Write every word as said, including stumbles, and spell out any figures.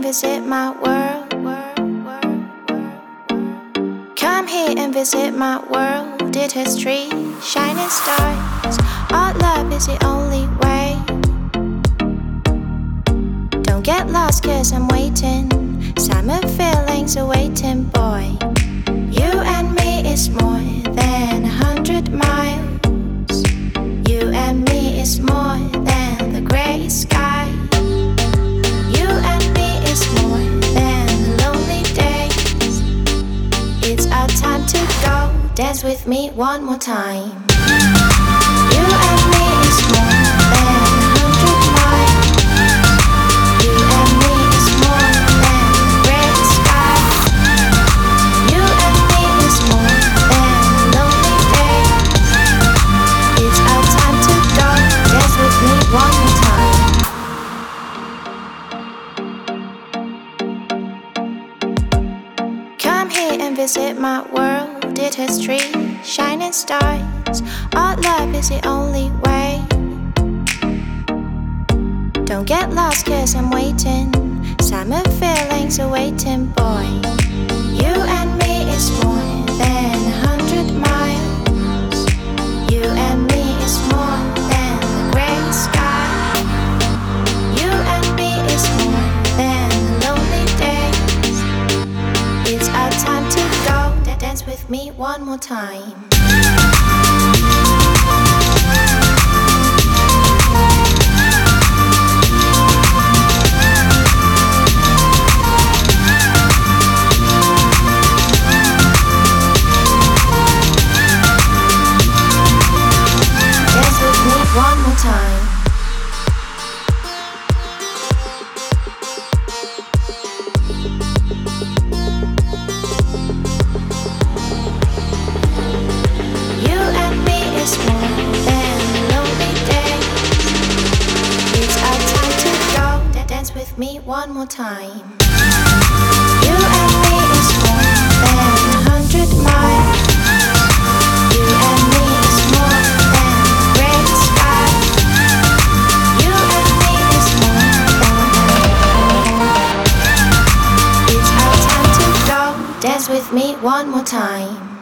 visit my world. Come here and visit my world. It has trees, shining stars. Our love is the only way. Don't get lost cause I'm waiting. Summer feelings are waiting, boy. You and me is more than a hundred miles. You and me is more than the gray sky. You and me is more than the lonely days. It's our time to go. Dance with me one more time. You and me is more than a hundred miles. You and me is more than the gray sky. You and me is more than the lonely days. It's our time to go. Dance with me one more time. Come here and visit my world. It has trees, shining stars. Our love is the only way. Don't get lost cause I'm waiting. Summer feelings are waiting, boy. You and me is more than a hundred miles. You and me is more than the gray sky. You and me is more than the lonely days. It's our time to go. Dance with me one more time. Dance with me one more time. You and me is more than the lonely days. It's our time to go. Dance with me one more time. You and me is more than a hundred miles. You and me is more than the gray sky. You and me is more than. It's our time to go. Dance with me one more time.